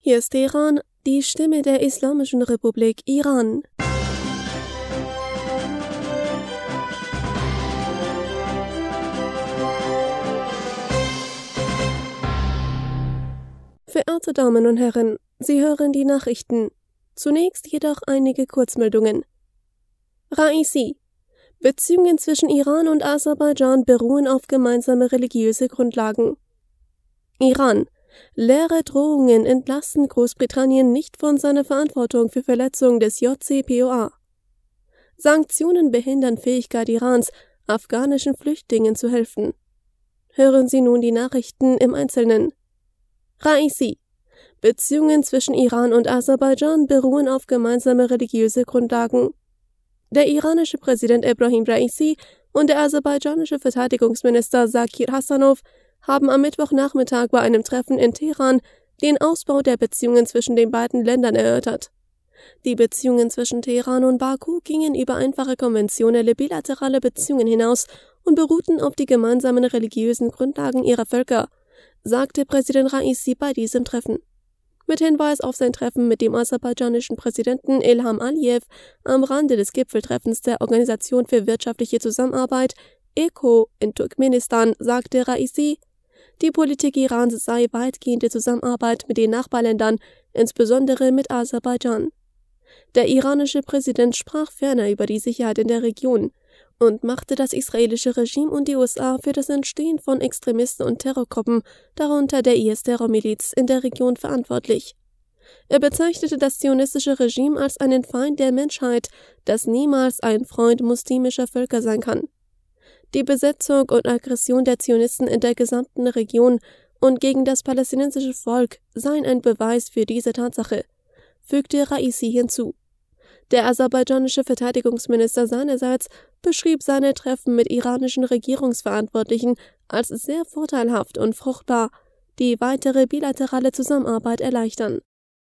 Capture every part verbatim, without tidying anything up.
Hier ist Teheran, die Stimme der Islamischen Republik Iran. Verehrte Damen und Herren, Sie hören die Nachrichten. Zunächst jedoch einige Kurzmeldungen. Raisi: Beziehungen zwischen Iran und Aserbaidschan beruhen auf gemeinsame religiöse Grundlagen. Iran: Leere Drohungen entlasten Großbritannien nicht von seiner Verantwortung für Verletzung des J C P O A. Sanktionen behindern Fähigkeit Irans, afghanischen Flüchtlingen zu helfen. Hören Sie nun die Nachrichten im Einzelnen. Raisi: Beziehungen zwischen Iran und Aserbaidschan beruhen auf gemeinsame religiöse Grundlagen. Der iranische Präsident Ebrahim Raisi und der aserbaidschanische Verteidigungsminister Zakir Hasanov haben am Mittwochnachmittag bei einem Treffen in Teheran den Ausbau der Beziehungen zwischen den beiden Ländern erörtert. Die Beziehungen zwischen Teheran und Baku gingen über einfache konventionelle bilaterale Beziehungen hinaus und beruhten auf die gemeinsamen religiösen Grundlagen ihrer Völker, sagte Präsident Raisi bei diesem Treffen. Mit Hinweis auf sein Treffen mit dem aserbaidschanischen Präsidenten Ilham Aliyev am Rande des Gipfeltreffens der Organisation für wirtschaftliche Zusammenarbeit E C O in Turkmenistan sagte Raisi, die Politik Irans sei weitgehende Zusammenarbeit mit den Nachbarländern, insbesondere mit Aserbaidschan. Der iranische Präsident sprach ferner über die Sicherheit in der Region und machte das israelische Regime und die U S A für das Entstehen von Extremisten und Terrorgruppen, darunter der I S-Terrormiliz, in der Region verantwortlich. Er bezeichnete das zionistische Regime als einen Feind der Menschheit, das niemals ein Freund muslimischer Völker sein kann. Die Besetzung und Aggression der Zionisten in der gesamten Region und gegen das palästinensische Volk seien ein Beweis für diese Tatsache, fügte Raisi hinzu. Der aserbaidschanische Verteidigungsminister seinerseits beschrieb seine Treffen mit iranischen Regierungsverantwortlichen als sehr vorteilhaft und fruchtbar, die weitere bilaterale Zusammenarbeit erleichtern.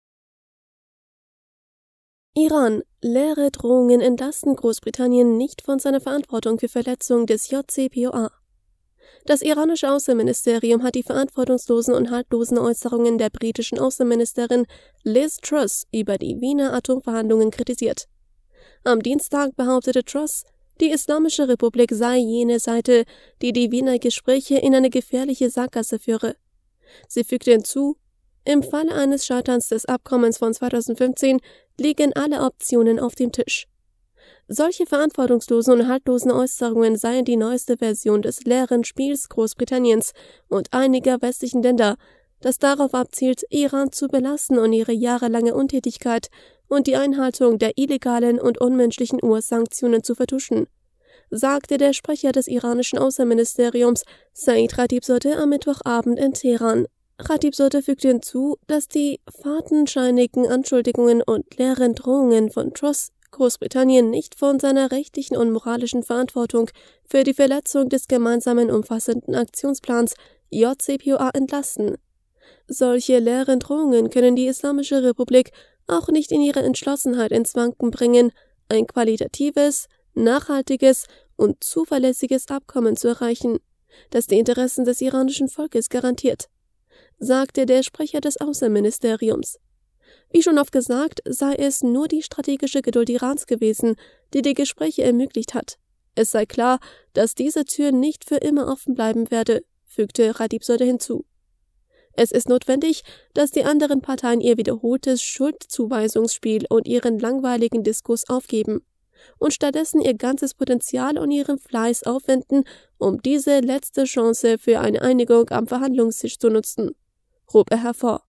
Iran: Leere Drohungen entlasten Großbritannien nicht von seiner Verantwortung für Verletzung des J C P O A. Das iranische Außenministerium hat die verantwortungslosen und haltlosen Äußerungen der britischen Außenministerin Liz Truss über die Wiener Atomverhandlungen kritisiert. Am Dienstag behauptete Truss, die Islamische Republik sei jene Seite, die die Wiener Gespräche in eine gefährliche Sackgasse führe. Sie fügte hinzu, im Falle eines Scheiterns des Abkommens von zweitausendfünfzehn liegen alle Optionen auf dem Tisch. Solche verantwortungslosen und haltlosen Äußerungen seien die neueste Version des leeren Spiels Großbritanniens und einiger westlichen Länder, das darauf abzielt, Iran zu belasten und ihre jahrelange Untätigkeit und die Einhaltung der illegalen und unmenschlichen U S-Sanktionen zu vertuschen, sagte der Sprecher des iranischen Außenministeriums Said Khatibzadeh am Mittwochabend in Teheran. Khatibzadeh fügte hinzu, dass die fadenscheinigen Anschuldigungen und leeren Drohungen von Truss Großbritannien nicht von seiner rechtlichen und moralischen Verantwortung für die Verletzung des gemeinsamen umfassenden Aktionsplans J C P O A entlasten. Solche leeren Drohungen können die Islamische Republik auch nicht in ihrer Entschlossenheit ins Wanken bringen, ein qualitatives, nachhaltiges und zuverlässiges Abkommen zu erreichen, das die Interessen des iranischen Volkes garantiert, sagte der Sprecher des Außenministeriums. Wie schon oft gesagt, sei es nur die strategische Geduld Irans gewesen, die die Gespräche ermöglicht hat. Es sei klar, dass diese Tür nicht für immer offen bleiben werde, fügte Khatibzadeh hinzu. Es ist notwendig, dass die anderen Parteien ihr wiederholtes Schuldzuweisungsspiel und ihren langweiligen Diskurs aufgeben und stattdessen ihr ganzes Potenzial und ihren Fleiß aufwenden, um diese letzte Chance für eine Einigung am Verhandlungstisch zu nutzen, hob er hervor.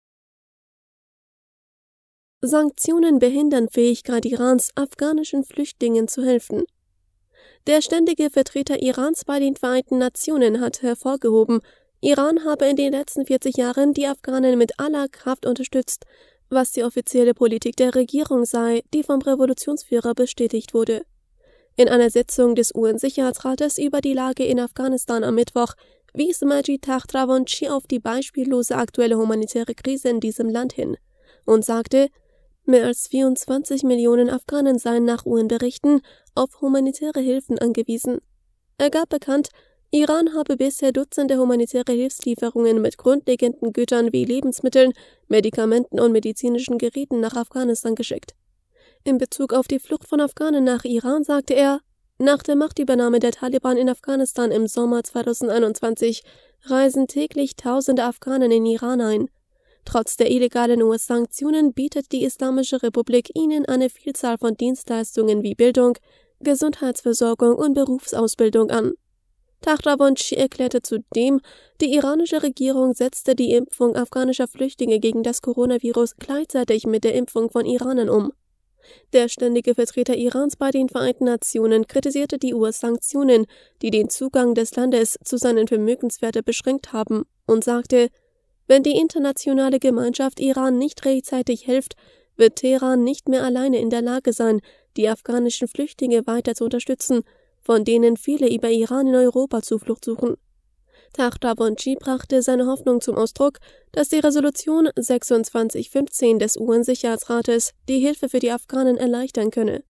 Sanktionen behindern Fähigkeit Irans, afghanischen Flüchtlingen zu helfen. Der ständige Vertreter Irans bei den Vereinten Nationen hat hervorgehoben, Iran habe in den letzten vierzig Jahren die Afghanen mit aller Kraft unterstützt, was die offizielle Politik der Regierung sei, die vom Revolutionsführer bestätigt wurde. In einer Sitzung des U N-Sicherheitsrates über die Lage in Afghanistan am Mittwoch wies Majid Takht Ravanchi auf die beispiellose aktuelle humanitäre Krise in diesem Land hin und sagte, mehr als vierundzwanzig Millionen Afghanen seien nach U N-Berichten auf humanitäre Hilfen angewiesen. Er gab bekannt, Iran habe bisher Dutzende humanitäre Hilfslieferungen mit grundlegenden Gütern wie Lebensmitteln, Medikamenten und medizinischen Geräten nach Afghanistan geschickt. In Bezug auf die Flucht von Afghanen nach Iran sagte er: Nach der Machtübernahme der Taliban in Afghanistan im Sommer zweitausendeinundzwanzig reisen täglich tausende Afghanen in Iran ein. Trotz der illegalen U S-Sanktionen bietet die Islamische Republik ihnen eine Vielzahl von Dienstleistungen wie Bildung, Gesundheitsversorgung und Berufsausbildung an. Takhtavanchi erklärte zudem, die iranische Regierung setzte die Impfung afghanischer Flüchtlinge gegen das Coronavirus gleichzeitig mit der Impfung von Iranern um. Der ständige Vertreter Irans bei den Vereinten Nationen kritisierte die U S-Sanktionen, die den Zugang des Landes zu seinen Vermögenswerten beschränkt haben, und sagte: Wenn die internationale Gemeinschaft Iran nicht rechtzeitig hilft, wird Teheran nicht mehr alleine in der Lage sein, die afghanischen Flüchtlinge weiter zu unterstützen, von denen viele über Iran in Europa Zuflucht suchen. Takhtavanchi brachte seine Hoffnung zum Ausdruck, dass die Resolution sechsundzwanzig fünfzehn des U N-Sicherheitsrates die Hilfe für die Afghanen erleichtern könne.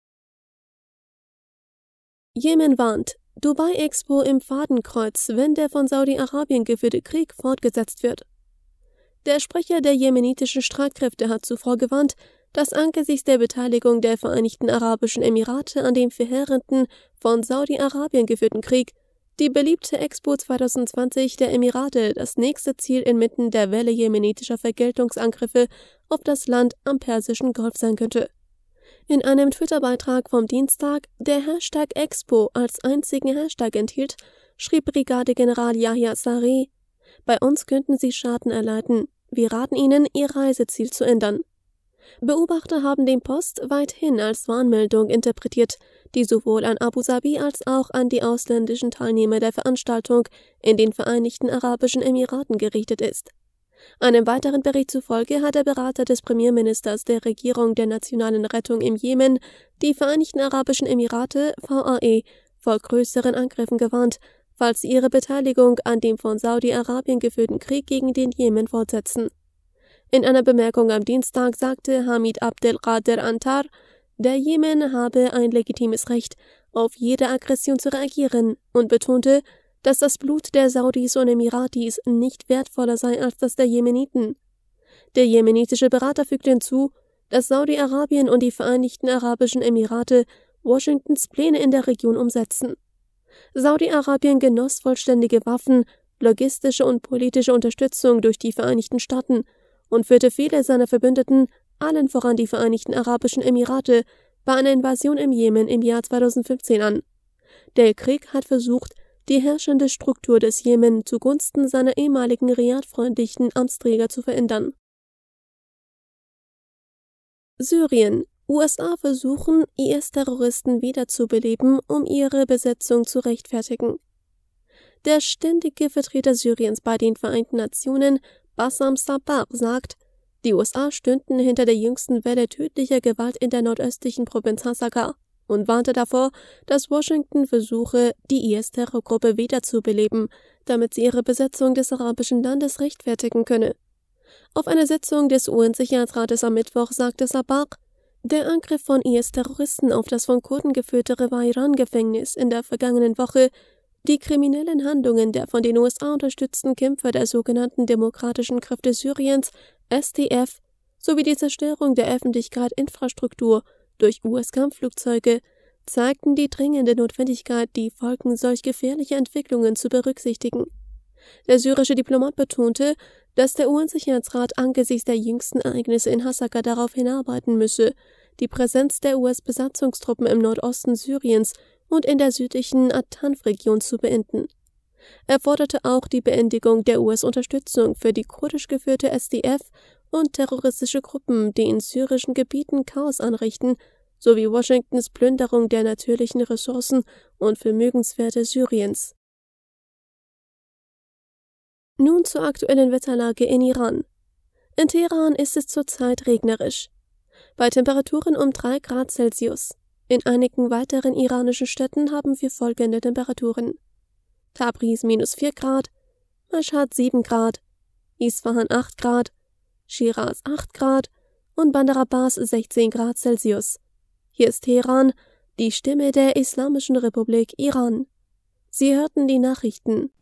Jemen warnt: Dubai-Expo im Fadenkreuz, wenn der von Saudi-Arabien geführte Krieg fortgesetzt wird. Der Sprecher der jemenitischen Streitkräfte hat zuvor gewarnt, dass angesichts der Beteiligung der Vereinigten Arabischen Emirate an dem verheerenden, von Saudi-Arabien geführten Krieg, die beliebte Expo zweitausendzwanzig der Emirate das nächste Ziel inmitten der Welle jemenitischer Vergeltungsangriffe auf das Land am Persischen Golf sein könnte. In einem Twitter-Beitrag vom Dienstag, der Hashtag Expo als einzigen Hashtag enthielt, schrieb Brigadegeneral Yahya Saree: Bei uns könnten Sie Schaden erleiden. Wir raten Ihnen, Ihr Reiseziel zu ändern. Beobachter haben den Post weithin als Warnmeldung interpretiert, die sowohl an Abu Dhabi als auch an die ausländischen Teilnehmer der Veranstaltung in den Vereinigten Arabischen Emiraten gerichtet ist. Einem weiteren Bericht zufolge hat der Berater des Premierministers der Regierung der Nationalen Rettung im Jemen die Vereinigten Arabischen Emirate V A E vor größeren Angriffen gewarnt, falls sie ihre Beteiligung an dem von Saudi-Arabien geführten Krieg gegen den Jemen fortsetzen. In einer Bemerkung am Dienstag sagte Hamid Abdelkader Antar, der Jemen habe ein legitimes Recht, auf jede Aggression zu reagieren, und betonte, dass das Blut der Saudis und Emiratis nicht wertvoller sei als das der Jemeniten. Der jemenitische Berater fügte hinzu, dass Saudi-Arabien und die Vereinigten Arabischen Emirate Washingtons Pläne in der Region umsetzen. Saudi-Arabien genoss vollständige Waffen, logistische und politische Unterstützung durch die Vereinigten Staaten und führte viele seiner Verbündeten, allen voran die Vereinigten Arabischen Emirate, bei einer Invasion im Jemen im Jahr zweitausendfünfzehn an. Der Krieg hat versucht, die herrschende Struktur des Jemen zugunsten seiner ehemaligen Riad-freundlichen Amtsträger zu verändern. Syrien: U S A versuchen, I S-Terroristen wiederzubeleben, um ihre Besetzung zu rechtfertigen. Der ständige Vertreter Syriens bei den Vereinten Nationen, Bassam Sabah, sagt, die U S A stünden hinter der jüngsten Welle tödlicher Gewalt in der nordöstlichen Provinz Hasaka und warnte davor, dass Washington versuche, die I S-Terrorgruppe wiederzubeleben, damit sie ihre Besetzung des arabischen Landes rechtfertigen könne. Auf einer Sitzung des U N-Sicherheitsrates am Mittwoch sagte Sabah, der Angriff von I S-Terroristen auf das von Kurden geführte Rewairan-Gefängnis in der vergangenen Woche, die kriminellen Handlungen der von den U S A unterstützten Kämpfer der sogenannten Demokratischen Kräfte Syriens, S D F, sowie die Zerstörung der Öffentlichkeit-Infrastruktur durch U S-Kampfflugzeuge zeigten die dringende Notwendigkeit, die Folgen solch gefährlicher Entwicklungen zu berücksichtigen. Der syrische Diplomat betonte, dass der U N-Sicherheitsrat angesichts der jüngsten Ereignisse in Hasaka darauf hinarbeiten müsse, die Präsenz der U S-Besatzungstruppen im Nordosten Syriens und in der südlichen At-Tanf-Region zu beenden. Er forderte auch die Beendigung der U S-Unterstützung für die kurdisch geführte S D F und terroristische Gruppen, die in syrischen Gebieten Chaos anrichten, sowie Washingtons Plünderung der natürlichen Ressourcen und Vermögenswerte Syriens. Nun zur aktuellen Wetterlage in Iran. In Teheran ist es zurzeit regnerisch. Bei Temperaturen um drei Grad Celsius. In einigen weiteren iranischen Städten haben wir folgende Temperaturen: Tabriz minus vier Grad, Mashhad sieben Grad, Isfahan acht Grad, Shiraz acht Grad und Bandar Abbas sechzehn Grad Celsius. Hier ist Teheran, die Stimme der Islamischen Republik Iran. Sie hörten die Nachrichten.